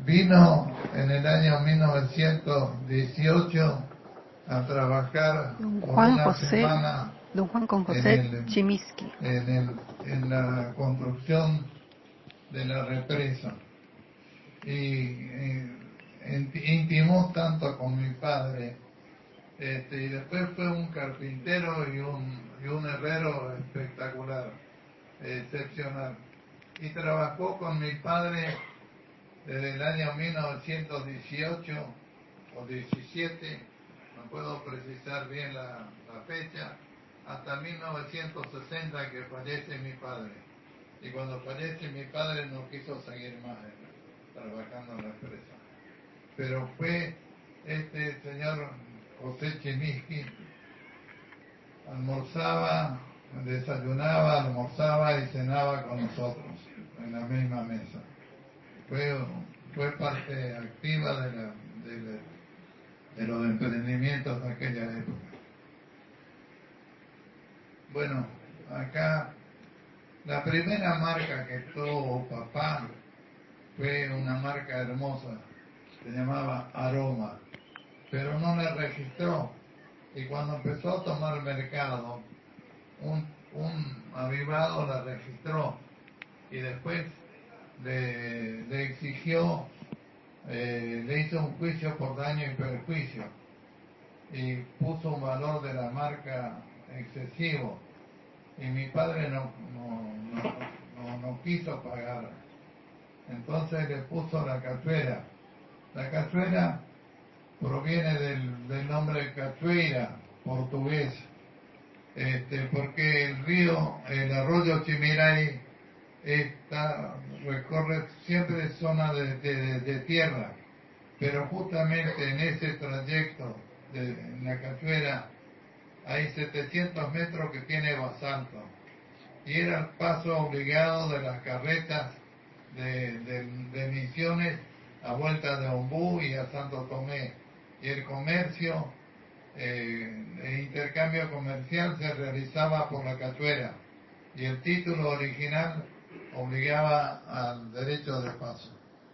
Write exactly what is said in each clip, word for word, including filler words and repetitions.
vino en el año mil novecientos dieciocho a trabajar Don por Juan una José, semana don Juan con en, José el, Chimiski. en, el, en la construcción de la represa. Y eh, intimó tanto con mi padre, este, y después fue un carpintero y un, y un herrero espectacular, excepcional. Y trabajó con mi padre desde el año mil novecientos dieciocho o diecisiete, no puedo precisar bien la, la fecha, hasta mil novecientos sesenta, que fallece mi padre. Y cuando fallece mi padre no quiso seguir más trabajando en la empresa. Pero fue este señor José Chimiski, almorzaba, desayunaba, almorzaba y cenaba con nosotros en la misma mesa. Fue, fue parte activa de, la, de, la, de los emprendimientos de aquella época. Bueno, acá la primera marca que tuvo papá fue una marca hermosa, se llamaba Aroma, pero no la registró. Y cuando empezó a tomar mercado, un, un avivado la registró y después le, le exigió, eh, le hizo un juicio por daño y perjuicio y puso un valor de la marca excesivo, y mi padre no, no, no, no, no quiso pagar. Entonces le puso la cachuera. La cachuera proviene del, del nombre cachueira, portugués, este, porque el río, el arroyo Chimiray, está, recorre siempre zona de, de, de tierra, pero justamente en ese trayecto de en la cachuera hay setecientos metros que tiene basalto, y era el paso obligado de las carretas de, de, de Misiones a vuelta de Ombú y a Santo Tomé, y el comercio, eh, el intercambio comercial se realizaba por la cachuera, y el título original obligaba al derecho de paso.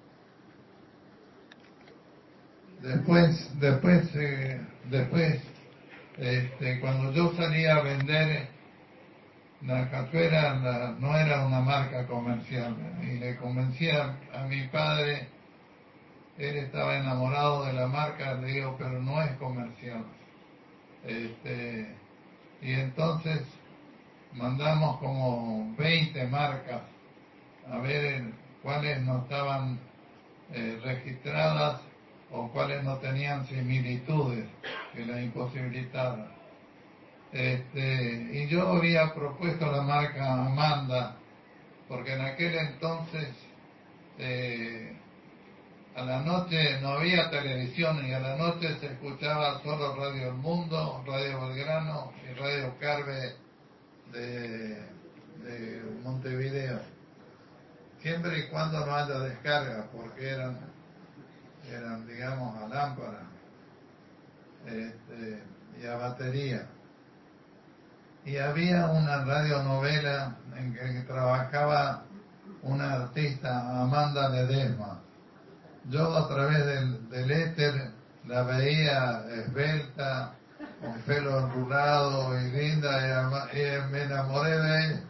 Después, después, eh, después, este, cuando yo salía a vender, la cachuera la, no era una marca comercial, y le convencía a mi padre, él estaba enamorado de la marca, le digo, pero no es comercial. Este, y entonces mandamos como veinte marcas a ver cuáles no estaban eh, registradas o cuáles no tenían similitudes que la imposibilitaran. Este, y yo había propuesto la marca Amanda, porque en aquel entonces eh, a la noche no había televisión, y a la noche se escuchaba solo Radio El Mundo, Radio Belgrano y Radio Carve de, de Montevideo, siempre y cuando no haya descarga, porque eran, eran digamos, a lámpara, este, y a batería. Y había una radionovela en que trabajaba una artista, Amanda Ledesma. Yo a través del, del éter la veía esbelta, con pelo enrulado y linda, y, ama, y me enamoré de ella.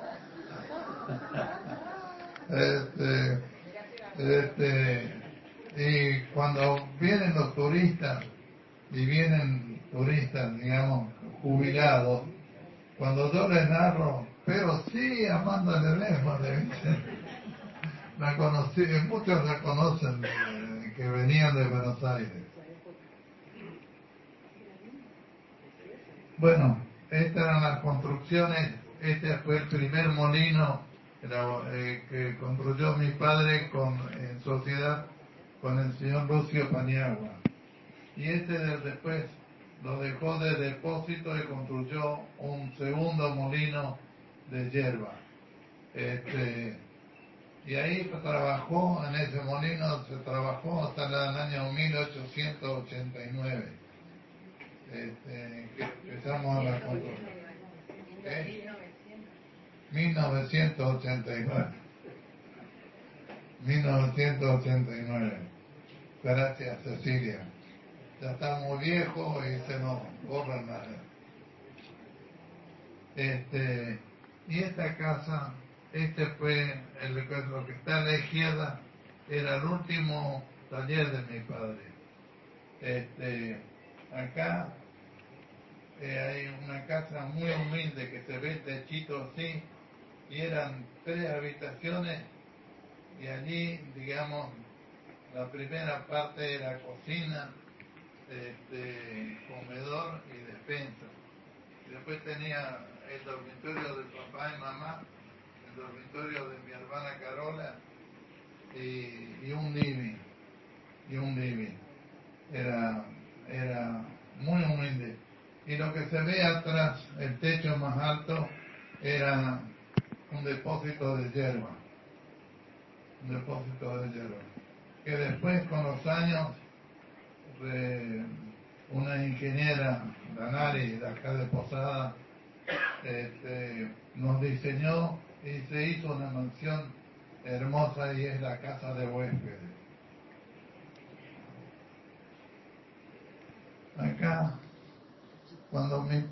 Este, este, y cuando vienen los turistas, y vienen turistas, digamos, jubilados, cuando yo les narro, pero sí, Amanda Ledesma, le dicen, la conocí, muchos la conocen, eh, que venían de Buenos Aires. Bueno, estas eran las construcciones. Este fue el primer molino eh, que construyó mi padre con, en sociedad con el señor Lucio Paniagua. Y este después lo dejó de depósito y construyó un segundo molino de hierba. Este, y ahí trabajó, en ese molino se trabajó hasta el año mil ochocientos ochenta y nueve. Este, que empezamos la construcción. ¿Eh? mil novecientos ochenta y nueve. mil novecientos ochenta y nueve. Gracias, Cecilia. Ya estamos viejos y se nos borra nada. Este, y esta casa, este fue el, lo que está a la izquierda, era el último taller de mi padre. Este, acá eh, hay una casa muy humilde que se ve el techito así, y eran tres habitaciones, y allí, digamos, la primera parte era cocina, este, comedor y despensa. Y después tenía el dormitorio de papá y mamá, el dormitorio de mi hermana Carola, y, y un living, y un living. Era, era muy humilde. Y lo que se ve atrás, el techo más alto, era un depósito de hierba, un depósito de hierba, que después con los años de una ingeniera, Danari, de acá de Posada, este, nos diseñó y se hizo una mansión hermosa y es la casa de huéspedes. Acá, cuando mi